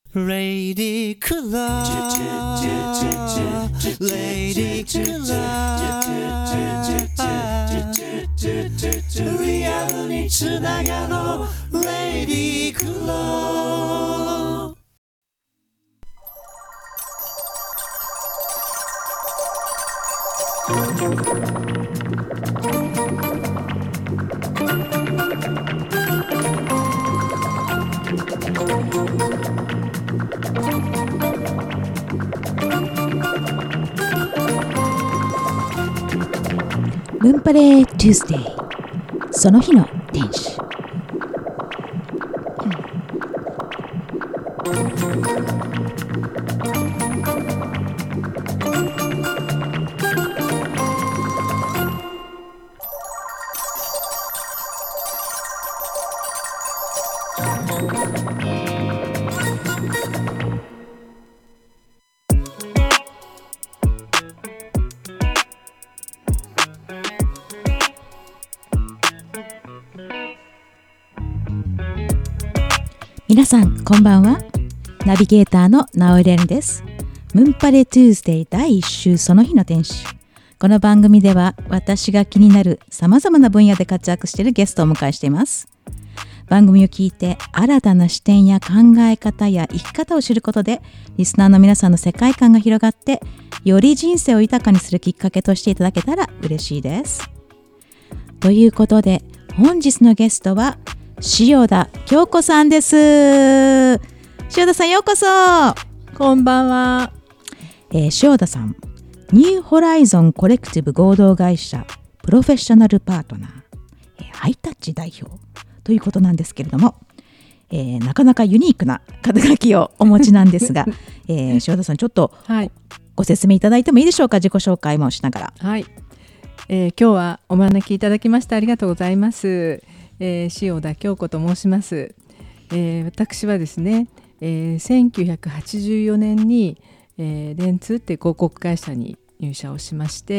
Lady Kula Lady Kula リアルにつながろう Lady Kula ムンパレー Tuesday その日の天使。皆さんこんばんは。ナビゲーターのナオレンです。ムンパレ Tuesday 第1週その日の天使。この番組では私が気になるさまざまな分野で活躍しているゲストをお迎えしています。番組を聞いて新たな視点や考え方や生き方を知ることでリスナーの皆さんの世界観が広がってより人生を豊かにするきっかけとしていただけたら嬉しいです。ということで本日のゲストは塩田京子さんです。塩田さんようこそ。 こんばんは。 塩田さん、ニューホライゾンコレクティブ合同会社プロフェッショナルパートナー、ハイタッチ代表ということなんですけれども、なかなかユニークな肩書きをお持ちなんですが、塩田さんちょっとご説明いただいてもいいでしょうか。自己紹介もしながら。 はい、今日はお招きいただきましてありがとうございます。塩田京子と申します。私はですね、1984年に、電通って広告会社に入社をしまして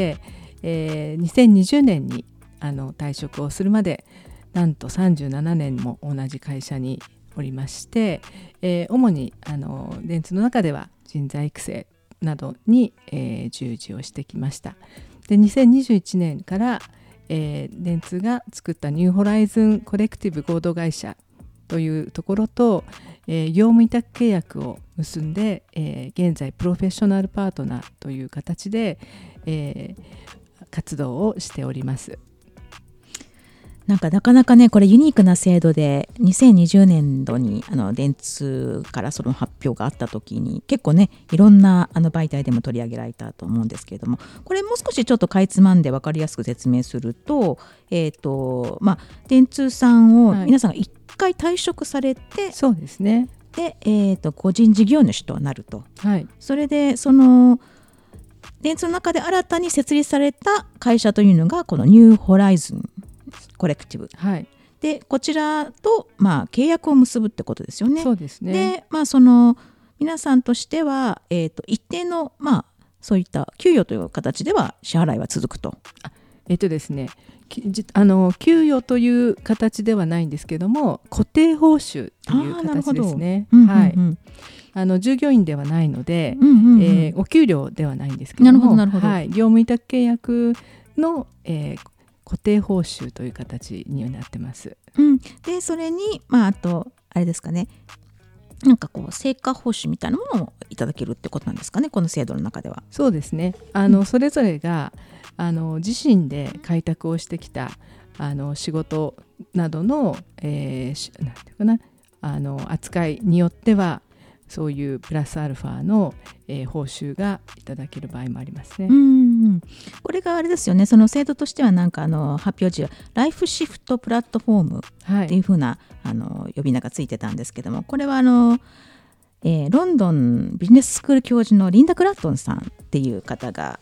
、2020年に退職をするまでなんと37年も同じ会社におりまして、主に電通の中では人材育成などに、従事をしてきました。で2021年から電通が作ったニューホライズンコレクティブ合同会社というところと、業務委託契約を結んで、現在プロフェッショナルパートナーという形で、活動をしております。 なかなかねこれユニークな制度で2020年度に電通からその発表があった時に結構ねいろんな媒体でも取り上げられたと思うんですけれども、これもう少しちょっとかいつまんで分かりやすく説明すると、電通さんを皆さんが1回退職されて、 そうですね。 で、個人事業主となると、それでその電通の中で新たに設立された会社というのがこのニューホライズンコレクティブ、でこちらと、契約を結ぶってことですよね。 そうですね。 で、その皆さんとしては、一定の、そういった給与という形では支払いは続くと。 ですね、給与という形ではないんですけども固定報酬という形ですね。従業員ではないので、お給料ではないんですけども、業務委託契約の、固定報酬という形になってます。 でそれに、あとあれですかね、なんかこう成果報酬みたいなものをいただけるってことなんですかね、この制度の中では。 そうですね。それぞれが自身で開拓をしてきた仕事などの、なんていうかな、扱いによってはそういうプラスアルファの、報酬がいただける場合もありますね。 これがあれですよね、その制度としてはなんか発表時はライフシフトプラットフォームっていう風な、呼び名がついてたんですけども、これはロンドンビジネススクール教授のリンダ・クラットンさんっていう方が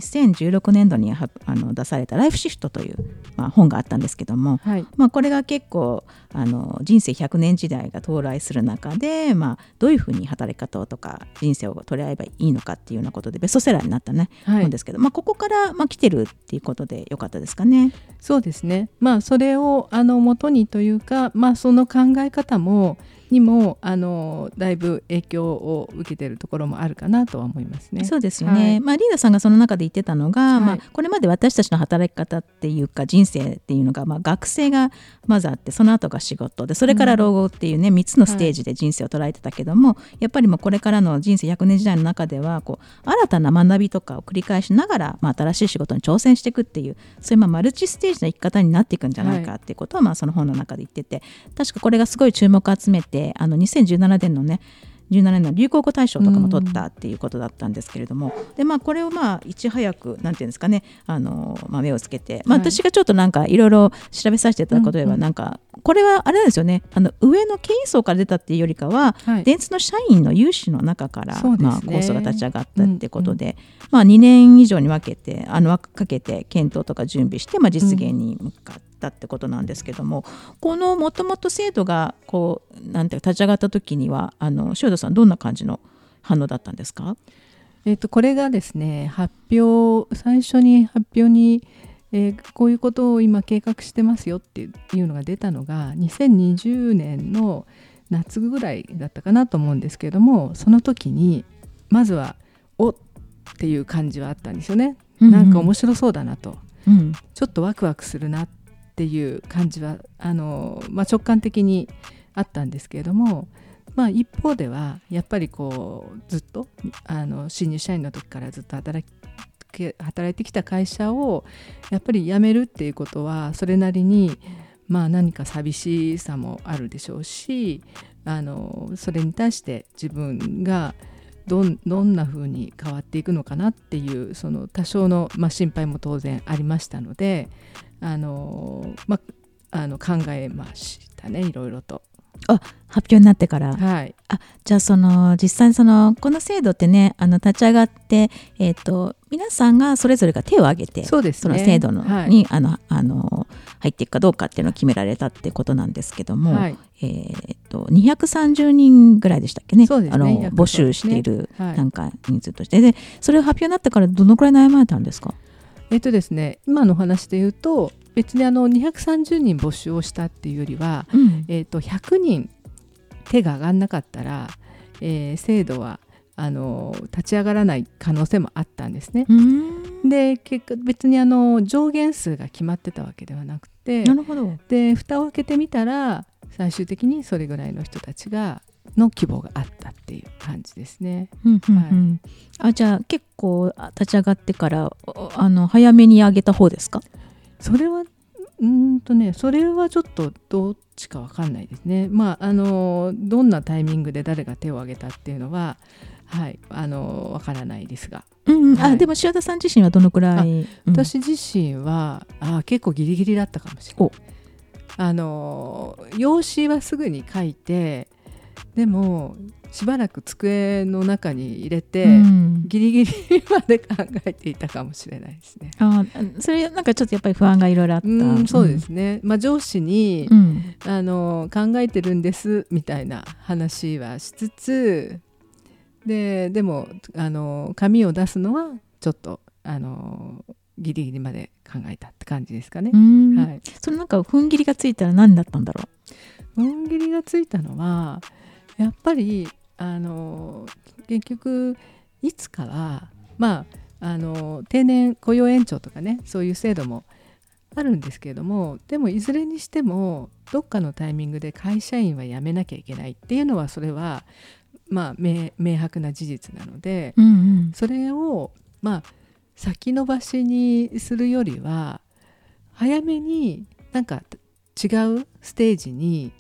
2016年度に出されたライフシフトという、本があったんですけども、これが結構人生100年時代が到来する中で、どういうふうに働き方とか人生を取り合えばいいのかっていうようなことでベストセラーになったね、本ですけど、ここから、来てるっていうことでよかったですかね。 そうですね。それを元にというか、その考え方もにもだいぶ影響を受けているところもあるかなとは思いますね。 そうですよね、リーダーさんがその中で言ってたのが、これまで私たちの働き方っていうか人生っていうのが、学生がまずあって、その後が仕事で、それから老後っていうね、3つのステージで人生を捉えてたけども、やっぱりもうこれからの人生100年時代の中では新たな学びとかを繰り返しながら、新しい仕事に挑戦していくっていう、そういうマルチステージの生き方になっていくんじゃないかっていうことは、その本の中で言ってて、確かこれがすごい注目を集めて、2017年のね17年の流行語大賞とかも取ったっていうことだったんですけれども、でこれをいち早くなんていうんですかね、目をつけて、私がちょっとなんかいろいろ調べさせていただくことでは、なんかこれはあれなんですよね、上の経営層から出たっていうよりかは、電通の社員の有志の中から、構想が立ち上がったってことで、2年以上に分けてかけて検討とか準備して、実現に向かってってことなんですけども、このもともと制度がなんて立ち上がった時には塩田さんどんな感じの反応だったんですか？ これがですね、最初に発表に、こういうことを今計画してますよっていうのが出たのが2020年の夏ぐらいだったかなと思うんですけれども、その時にまずはおっていう感じはあったんですよね。なんか面白そうだなと、ちょっとワクワクするなっていう感じは直感的にあったんですけれども、一方ではやっぱりずっと新入社員の時からずっと働いてきた会社をやっぱり辞めるっていうことはそれなりに何か寂しさもあるでしょうし、それに対して自分がどんな風に変わっていくのかなっていうその多少の、心配も当然ありましたので、考えましたね、いろいろと。 発表になってから、じゃあ実際この制度ってね立ち上がって、皆さんがそれぞれが手を挙げて、 そうですね、 その制度に入っていくかどうかっていうのを決められたってことなんですけども、230人ぐらいでしたっけね、募集している段階人数として、でそれを発表になってからどのくらい悩まれたんですか？ ですね、今の話で言うと別に230人募集をしたっていうよりは、100人手が上がらなかったら、制度は立ち上がらない可能性もあったんですね。で結果別に上限数が決まってたわけではなくて、 なるほど。 で蓋を開けてみたら最終的にそれぐらいの人たちの希望があったっていう感じですね。 じゃあ結構立ち上がってから早めに上げた方ですか？ それはそれはちょっとどっちか分かんないですね。どんなタイミングで誰が手を挙げたっていうのは分からないですが、 でも塩田さん自身はどのくらい？ 私自身は結構ギリギリだったかもしれない。用紙はすぐに書いて、でもしばらく机の中に入れて、ギリギリまで考えていたかもしれないですね。 それなんかちょっとやっぱり不安がいろいろあった。 そうですね、上司に、考えてるんですみたいな話はしつつでも紙を出すのはちょっとギリギリまで考えたって感じですかね。 そのなんか踏ん切りがついたら何だったんだろう？踏ん切りがついたのはやっぱり結局いつかは定年雇用延長とかね、そういう制度もあるんですけれども、でもいずれにしてもどっかのタイミングで会社員は辞めなきゃいけないっていうのはそれは明白な事実なので、それを先延ばしにするよりは早めになんか違うステージに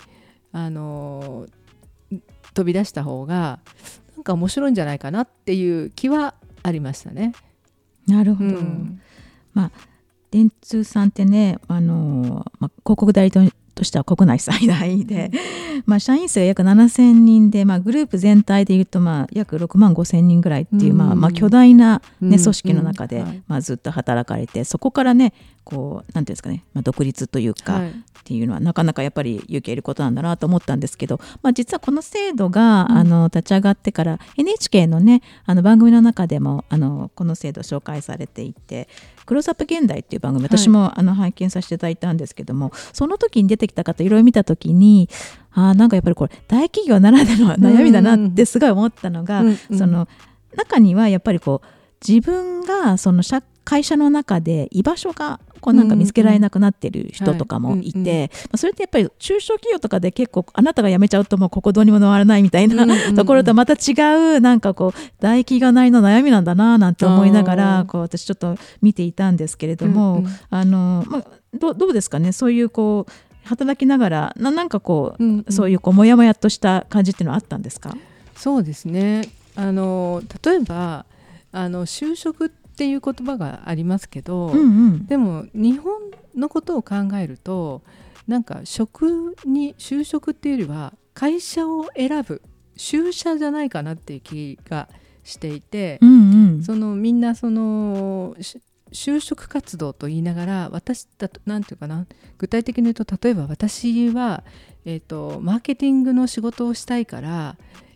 飛び出した方がなんか面白いんじゃないかなっていう気はありましたね。 なるほど。電通さんってね広告代理としては国内最大で、社員数が約7000人で、グループ全体でいうと約6万5000人ぐらいっていう、巨大な、組織の中で、ずっと働かれて、そこからねなんていうんですかね、独立というか、っていうのはなかなかやっぱり勇気いることなんだなと思ったんですけど、実はこの制度が、立ち上がってから NHK のね番組の中でもこの制度紹介されていて、クローズアップ現代っていう番組、私も拝見させていただいたんですけども、その時に出てきた方いろいろ見た時になんかやっぱりこれ大企業ならでの悩みだなってすごい思ったのが、その中にはやっぱりこう自分がその会社の中で居場所がこうなんか見つけられなくなってる人とかもいて、それってやっぱり中小企業とかで結構あなたが辞めちゃうともうここどうにも回らないみたいなところとまた違うなんかこう大企業なりの悩みなんだななんて思いながらこう私ちょっと見ていたんですけれども、どうですかね、そういうこう働きながらなんかこう、そういうこうモヤモヤとした感じっていうのはあったんですか？ そうですね、例えば就職っていう言葉がありますけど、でも日本のことを考えるとなんか就職っていうよりは会社を選ぶ就社じゃないかなっていう気がしていて、みんな就職活動と言いながらなんていうかな、具体的に言うと例えば私は、マーケティングの仕事をしたいから、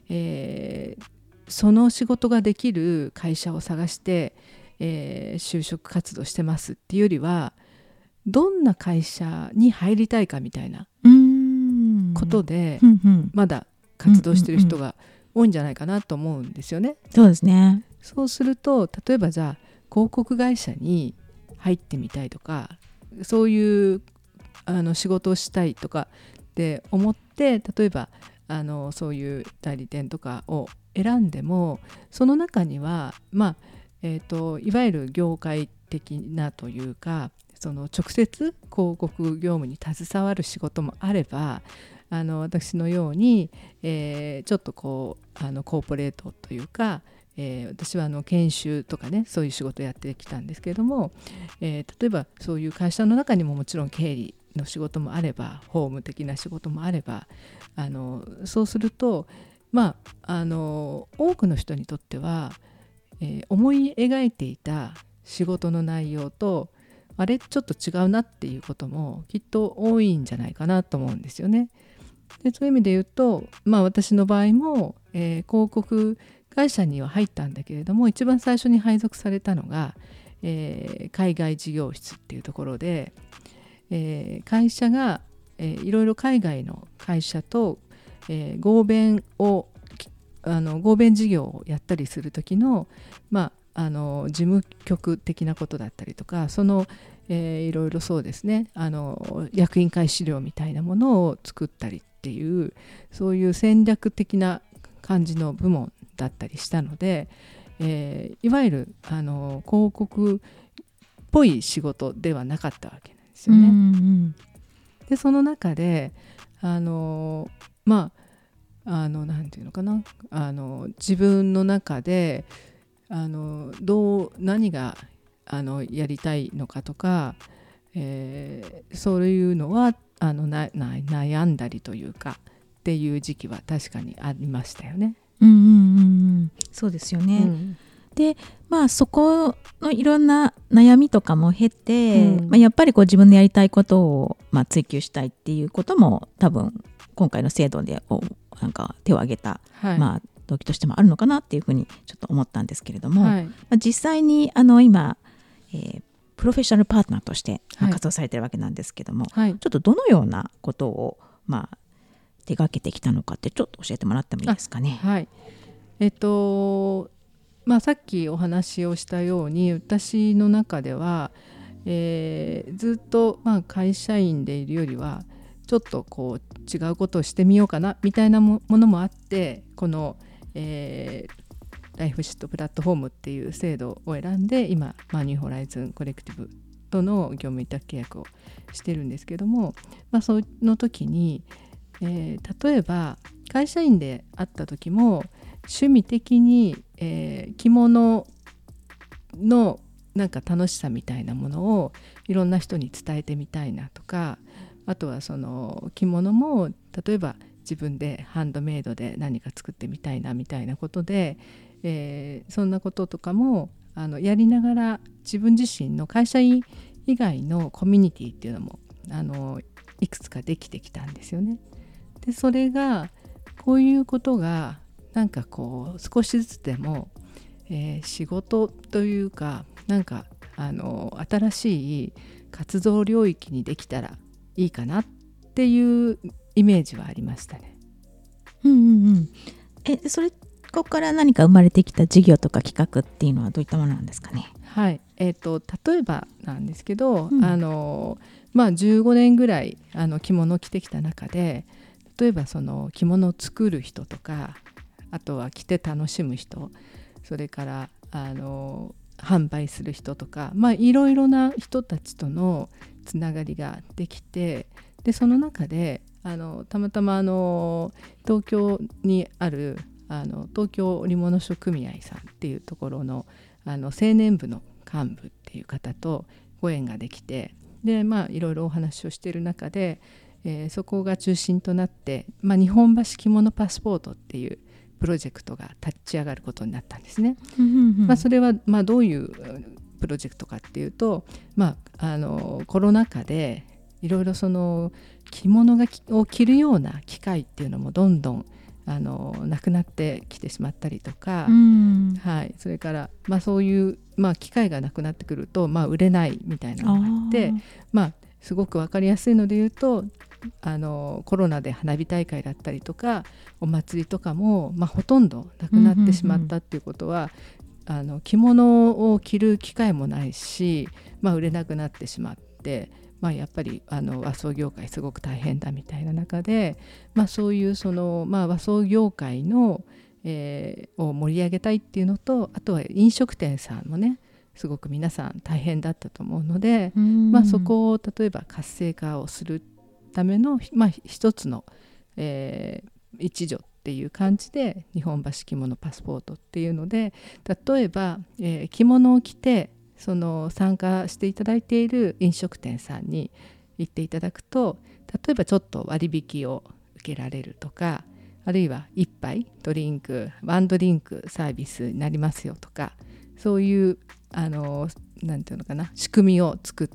その仕事ができる会社を探して、就職活動してますっていうよりはどんな会社に入りたいかみたいなことでまだ活動してる人が多いんじゃないかなと思うんですよね。 そうですね。 そうすると例えばじゃあ広告会社に入ってみたいとかそういう仕事をしたいとかって思って例えばそういう代理店とかを選んでもその中には、いわゆる業界的なというかその直接広告業務に携わる仕事もあれば私のように、ちょっとこうコーポレートというか、私は研修とかねそういう仕事をやってきたんですけれども、例えばそういう会社の中にももちろん経理の仕事もあれば法務的な仕事もあればそうすると多くの人にとっては、思い描いていた仕事の内容とあれちょっと違うなっていうこともきっと多いんじゃないかなと思うんですよね。でそういう意味で言うと、私の場合も、広告会社には入ったんだけれども一番最初に配属されたのが、海外事業室っていうところで、会社が、いろいろ海外の会社と、合弁事業をやったりする時の、事務局的なことだったりとかいろいろそうですね役員会資料みたいなものを作ったりっていうそういう戦略的な感じの部門だったりしたので、いわゆる広告っぽい仕事ではなかったわけなんですよね。でその中でなんていうのかな自分の中で何がやりたいのかとか、そういうのは悩んだりというかっていう時期は確かにありましたよね。 そうですよね。でそこのいろんな悩みとかも経て、やっぱりこう自分のやりたいことを、追求したいっていうことも多分今回の制度でなんか手を挙げた、動機としてもあるのかなっていうふうにちょっと思ったんですけれども、実際に今、プロフェッショナルパートナーとして活動されているわけなんですけども、ちょっとどのようなことを、手がけてきたのかってちょっと教えてもらってもいいですかね。 さっきお話をしたように私の中では、ずっと会社員でいるよりはちょっとこう違うことをしてみようかなみたいなものもあってこの、ライフシフトプラットフォームっていう制度を選んで今ニューホライズンコレクティブとの業務委託契約をしてるんですけども、その時に、例えば会社員であった時も趣味的に、着物のなんか楽しさみたいなものをいろんな人に伝えてみたいなとかあとはその着物も例えば自分でハンドメイドで何か作ってみたいなみたいなことで、そんなこととかもやりながら自分自身の会社員以外のコミュニティっていうのもいくつかできてきたんですよね。でそれがこういうことがなんかこう少しずつでも、仕事というかなんか新しい活動領域にできたらいいかなっっていうイメージはありましたね。 それここから何か生まれてきた事業とか企画っていうのはどういったものなんですかね。 はい、例えばなんですけど、15年ぐらい着物を着てきた中で、例えばその着物を作る人とか、あとは着て楽しむ人、それから販売する人とか、いろいろな人たちとのつながりができて、でその中でたまたま東京にある東京織物商組合さんっていうところの青年部の幹部っていう方とご縁ができて、でいろいろお話をしている中で、そこが中心となって、日本橋着物パスポートっていうプロジェクトが立ち上がることになったんですね。それはどういうプロジェクトかっていうと、コロナ禍でいろいろその着物を着るような機会っていうのもどんどんなくなってきてしまったりとか、それから、そういう、機会がなくなってくると、売れないみたいなのがあって、すごく分かりやすいので言うと、コロナで花火大会だったりとかお祭りとかも、ほとんどなくなってしまったっていうことは、着物を着る機会もないし、売れなくなってしまって、やっぱり和装業界すごく大変だみたいな中で、そういうその、和装業界の、を盛り上げたいっていうのと、あとは飲食店さんもねすごく皆さん大変だったと思うので、そこを例えば活性化をするための、一つの、一助っていう感じで日本橋着物パスポートっていうので、例えば、着物を着てその参加していただいている飲食店さんに行っていただくと、例えばちょっと割引を受けられるとか、あるいは1杯ドリンクワンドリンクサービスになりますよとか、そういうなんていうのかな、仕組みを作って、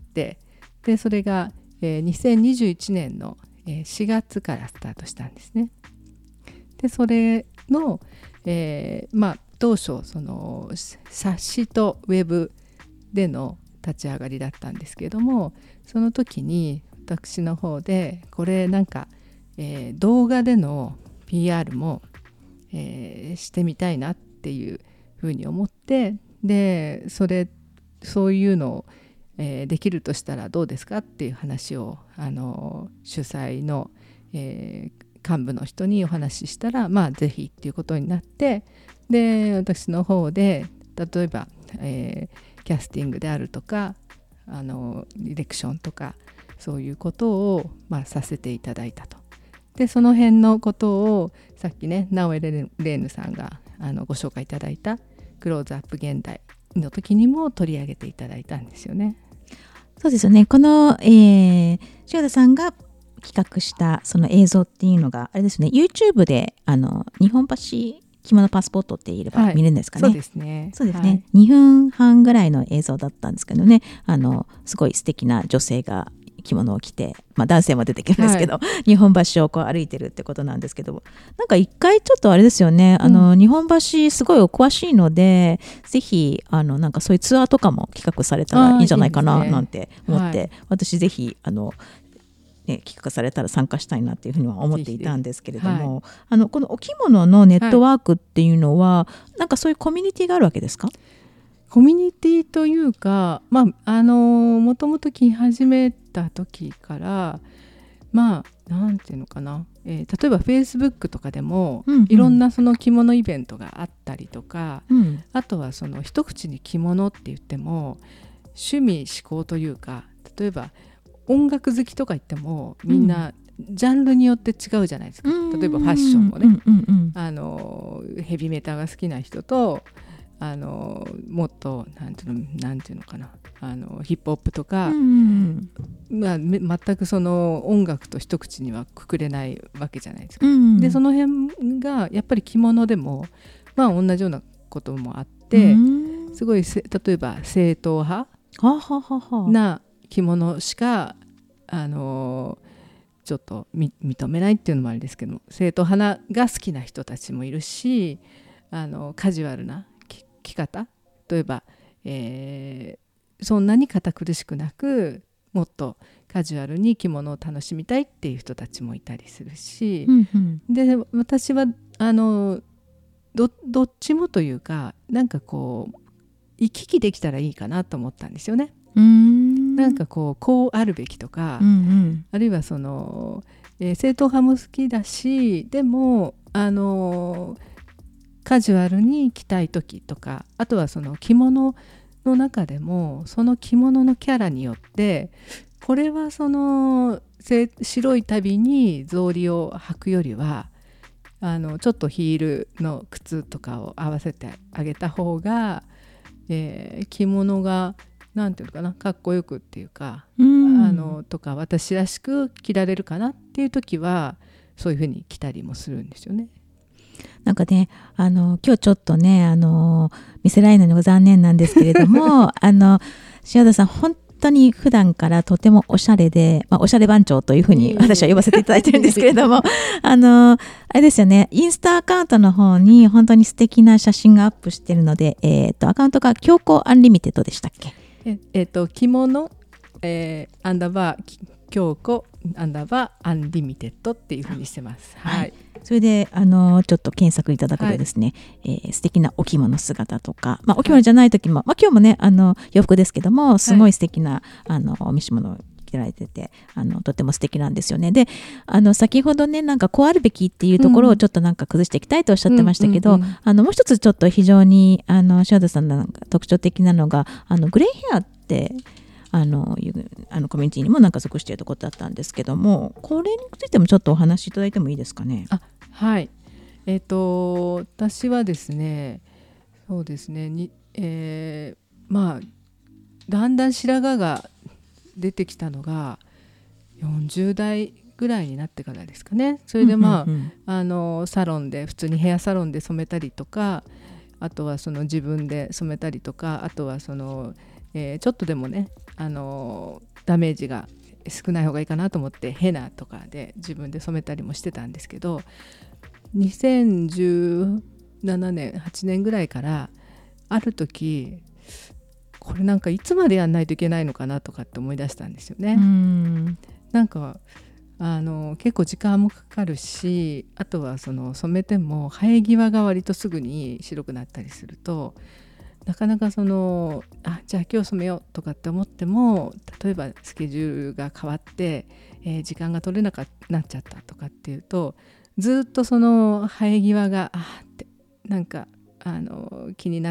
でそれが、2021年の4月からスタートしたんですね。でそれの、当初その冊子とウェブでの立ち上がりだったんですけれども、その時に私の方でこれなんか、動画での PR も、してみたいなっていうふうに思って、でそういうのを、できるとしたらどうですかっていう話を主催の、幹部の人にお話ししたら、ぜひっていうことになって、で私の方で例えば、キャスティングであるとかディレクションとかそういうことを、させていただいたと。でその辺のことをさっきね直江レーヌさんがご紹介いただいたクローズアップ現代の時にも取り上げていただいたんですよね。 そうですよね。この、塩田さんが企画したその映像っていうのがあれですね、 YouTube で日本橋着物パスポートって言えば見れるんですかね。 そうですね。 そうですね、2分半ぐらいの映像だったんですけどね、すごい素敵な女性が着物を着て、男性も出てきますけど、日本橋をこう歩いてるってことなんですけど、なんか一回ちょっとあれですよね、日本橋すごいお詳しいので、ぜひなんかそういうツアーとかも企画されたらいいんじゃないかななんて思って、私ぜひ企画されたら参加したいなっていうふうには思っていたんですけれども、このお着物のネットワークっていうのは、なんかそういうコミュニティがあるわけですか？ コミュニティというか、もともと着始めた時からなんていうのかな、例えば Facebook とかでも、いろんなその着物イベントがあったりとか、あとはその一口に着物って言っても趣味嗜好というか、例えば音楽好きとか言ってもみんなジャンルによって違うじゃないですか。例えばファッションもね、ヘビメタが好きな人ともっとなんていうのかな、ヒップホップとか、全くその音楽と一口にはくくれないわけじゃないですか。でその辺がやっぱり着物でも同じようなこともあって、すごい例えば正統派な着物しかちょっと認めないっていうのもあれですけども、正統派が好きな人たちもいるし、カジュアルな着方、例えば、そんなに堅苦しくなくもっとカジュアルに着物を楽しみたいっていう人たちもいたりするし、で私はどっちもというか、なんかこう行き来できたらいいかなと思ったんですよね。なんかこうあるべきとか、あるいはその、正統派も好きだし、でもカジュアルに着たい時とか、あとはその着物の中でもその着物のキャラによって、これはその白い足袋に草履を履くよりはちょっとヒールの靴とかを合わせてあげた方が、着物がなんていうのかな、かっこよくっていうか、とか私らしく着られるかなっていう時はそういうふうに着たりもするんですよね。 なんかね、今日ちょっとね見せられないのが残念なんですけれども塩田さん本当に普段からとてもおしゃれで、おしゃれ番長というふうに私は呼ばせていただいてるんですけれどもあれですよね、インスタアカウントの方に本当に素敵な写真がアップしてるので、アカウントが京子アンリミテッドでしたっけ？ 着物、アンダーバー京子アンダーバーアンリミテッドっていうふうにしてます。はい。 それでちょっと検索いただくとですね、素敵なお着物姿とか、お着物じゃない時も、今日もね洋服ですけども、すごい素敵なお召し物を着られててとても素敵なんですよね。で先ほどね、なんかこうあるべきっていうところをちょっとなんか崩していきたいとおっしゃってましたけど、もう一つちょっと非常に塩田さんのなんか特徴的なのがグレーヘアってコミュニティにもなんか属しているところだったんですけども、これについてもちょっとお話しいただいてもいいですかね。 はい。私はですね、そうですねだんだん白髪が出てきたのが40代ぐらいになってからですかね。それでサロンで普通にヘアサロンで染めたりとか、あとはその自分で染めたりとか、あとはその、ちょっとでもねダメージが少ない方がいいかなと思ってヘナとかで自分で染めたりもしてたんですけど、2017年8年ぐらいからある時、これなんかいつまでやんないといけないのかなとかって思い出したんですよね。なんか結構時間もかかるし、あとはその染めても生え際が割とすぐに白くなったりすると、なかなかじゃあ今日染めようとかって思っても、例えばスケジュールが変わって、時間が取れなくなっちゃったとかっていうと、ずっとその生え際がってなんか気になって、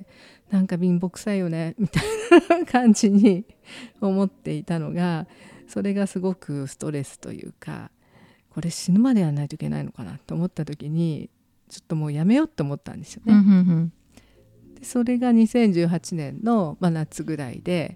なんか貧乏くさいよねみたいな感じに思っていたのが、それがすごくストレスというか、これ死ぬまでやらないといけないのかなと思った時に、ちょっともうやめようって思ったんですよね。でそれが2018年の、夏ぐらいで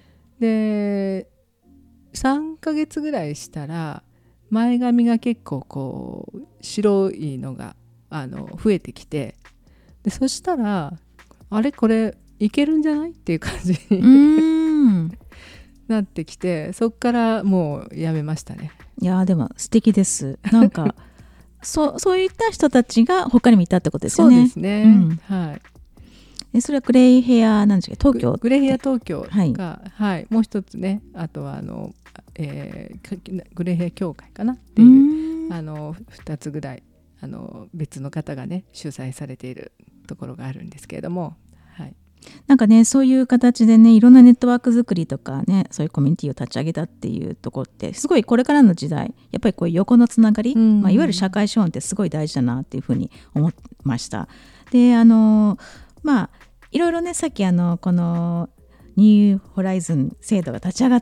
3ヶ月ぐらいしたら前髪が結構こう白いのが増えてきて、でそしたらこれいけるんじゃないっていう感じになってきて、そっからもうやめましたね。 いやでも素敵です。なんかそういった人たちが他にもいたってことですよね。 そうですね、はい。 でそれはグレイヘアなんですけど、東京グレイヘア東京が、もう一つね、あとはグレイヘア協会かなっていう2つぐらい別の方がね主催されているところがあるんですけれども、 なんかね、そういう形でね、いろんなネットワーク作りとかね、そういうコミュニティを立ち上げたっていうところってすごいこれからの時代、やっぱりこういう横のつながり、いわゆる社会資本ってすごい大事だなっていうふうに思いました。でいろいろね、さっきこのニューホライズン制度が立ち上がって、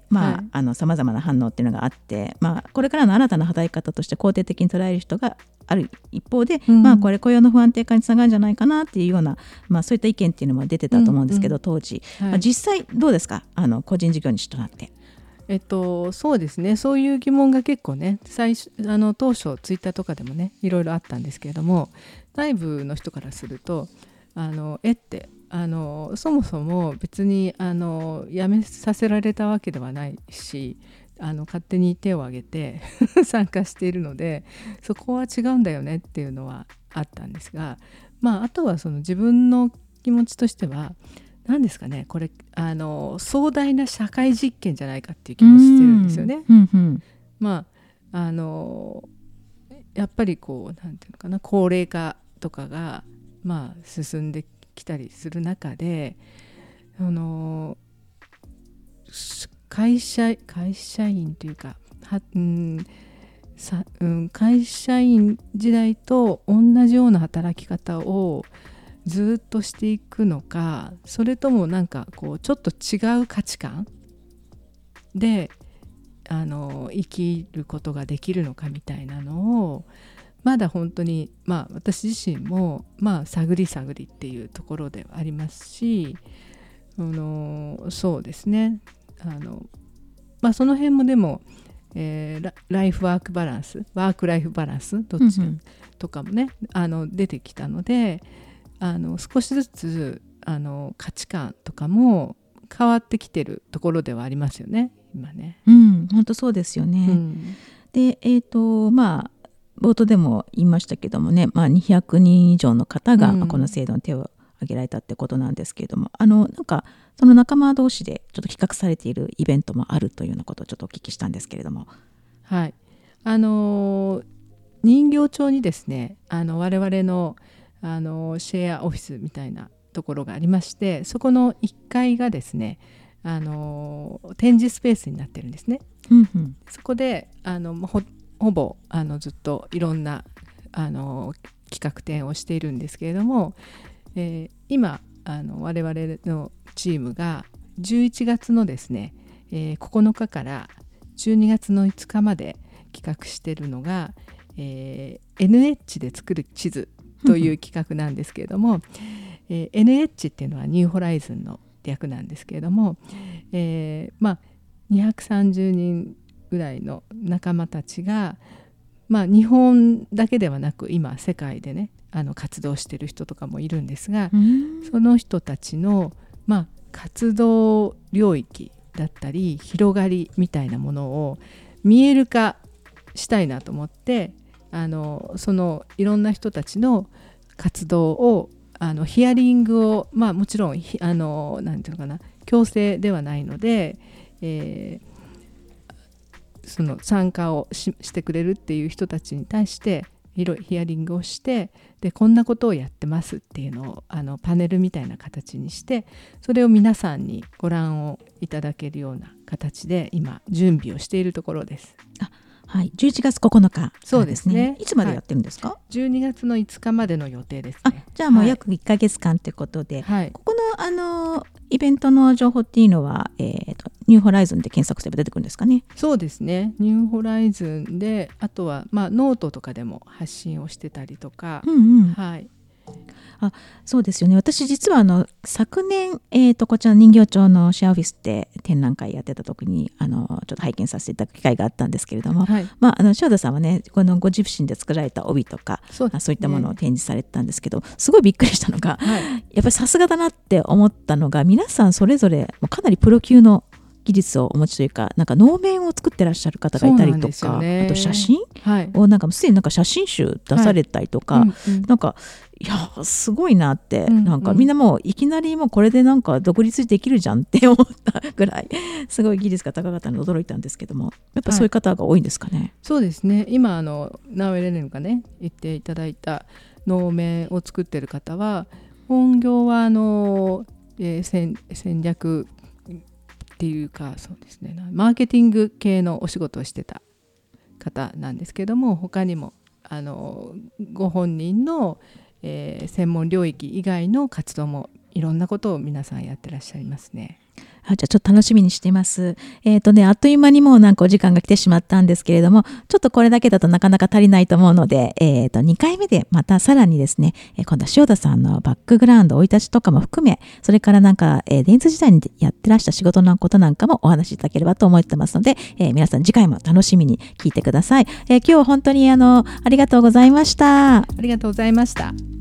さまざまな反応っていうのがあって、これからの新たな働き方として肯定的に捉える人がある一方で、これ雇用の不安定化につながるんじゃないかなっていうような、そういった意見っていうのも出てたと思うんですけど、当時、実際どうですか、個人事業主となって。 そうですね、そういう疑問が結構ね、当初ツイッターとかでもねいろいろあったんですけれども、内部の人からするとってそもそも別に辞めさせられたわけではないし、勝手に手を挙げて参加しているので、そこは違うんだよねっていうのはあったんですが、あとはその自分の気持ちとしては、 何ですかね、これ壮大な社会実験じゃないかっていう気もしてるんですよね。まあやっぱりこうなんていうのかな、高齢化とかがまあ進んできたりする中で、会社員というか会社員時代と同じような働き方をずっとしていくのか、それともなんかこうちょっと違う価値観で生きることができるのかみたいなのをまだ本当に私自身も探り探りっていうところではありますし、そうですね、その辺もでも、ライフワークバランス、ワークライフバランスどっちとかもね、出てきたので、少しずつ価値観とかも変わってきてるところではありますよね今ね。 本当そうですよね。で冒頭でも言いましたけどもね、200人以上の方がこの制度に手を挙げられたってことなんですけれども、なんかその仲間同士でちょっと企画されているイベントもあるというようなことをちょっとお聞きしたんですけれども。 はい、人形町にですね、我々のシェアオフィスみたいなところがありまして、そこの1階がですね展示スペースになってるんですね。そこでほぼずっといろんな企画展をしているんですけれども、今我々のチームが11月のですね、9日から12月の5日まで企画しているのが、NH で作る地図という企画なんですけれども、NH っていうのはニューホライズンの略なんですけれども、230人ぐらいの仲間たちが、日本だけではなく今世界でね活動している人とかもいるんですが、その人たちの、活動領域だったり広がりみたいなものを見える化したいなと思って、そのいろんな人たちの活動をヒアリングを、もちろんなんていうのかな、強制ではないので、その参加を してくれるっていう人たちに対してヒアリングをして、でこんなことをやってますっていうのをパネルみたいな形にして、それを皆さんにご覧をいただけるような形で今準備をしているところです。 はい、11月9日、 そうですね。 いつまでやってるんですか ？12月の5日までの予定ですね。 じゃあもう約1ヶ月間ということで、ここのイベントの情報っていうのは、ニューホライズンで検索すれば出てくるんですかね？ そうですね、ニューホライズンで、あとはノートとかでも発信をしてたりとか、はい。 そうですよね。私実は昨年、こちらの人形町のシェアオフィスで展覧会やってた時にちょっと拝見させていただく機会があったんですけれども、塩田さんはね、このご自身で作られた帯とかそういったものを展示されてたんですけど、すごいびっくりしたのが、やっぱりさすがだなって思ったのが、皆さんそれぞれかなりプロ級の技術をお持ちというか、なんか能面を作ってらっしゃる方がいたりとか、あと写真をなんかすでに写真集出されたりとか、なんかいやすごいなって、なんかみんなもういきなりもうこれでなんか独立できるじゃんって思ったぐらいすごい技術が高かったので驚いたんですけども、やっぱそういう方が多いんですかね？ そうですね。今ナウエレネンがね言っていただいた能面を作ってる方は、本業は戦略っていうか、そうですね、マーケティング系のお仕事をしてた方なんですけども、他にもご本人の、専門領域以外の活動もいろんなことを皆さんやってらっしゃいますね。 じゃあちょっと楽しみにしています。あっという間にもうなんかお時間が来てしまったんですけれども、ちょっとこれだけだとなかなか足りないと思うので、2回目でまたさらにですね、今度は塩田さんのバックグラウンド、生い立ちとかも含め、それからなんか、電通時代にやってらした仕事のことなんかもお話しいただければと思ってますので、皆さん次回も楽しみに聞いてください。今日は本当にありがとうございました。 ありがとうございました。